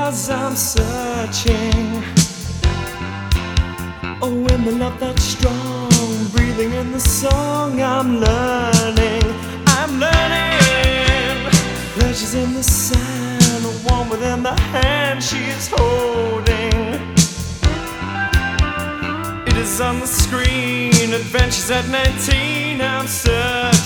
'cause I'm searching. Oh, in the love that's strong, breathing in the song. I'm learning, pleasures in the sand, warm within the hand she is holding. It is on the screen, adventures at 19, I'm searching.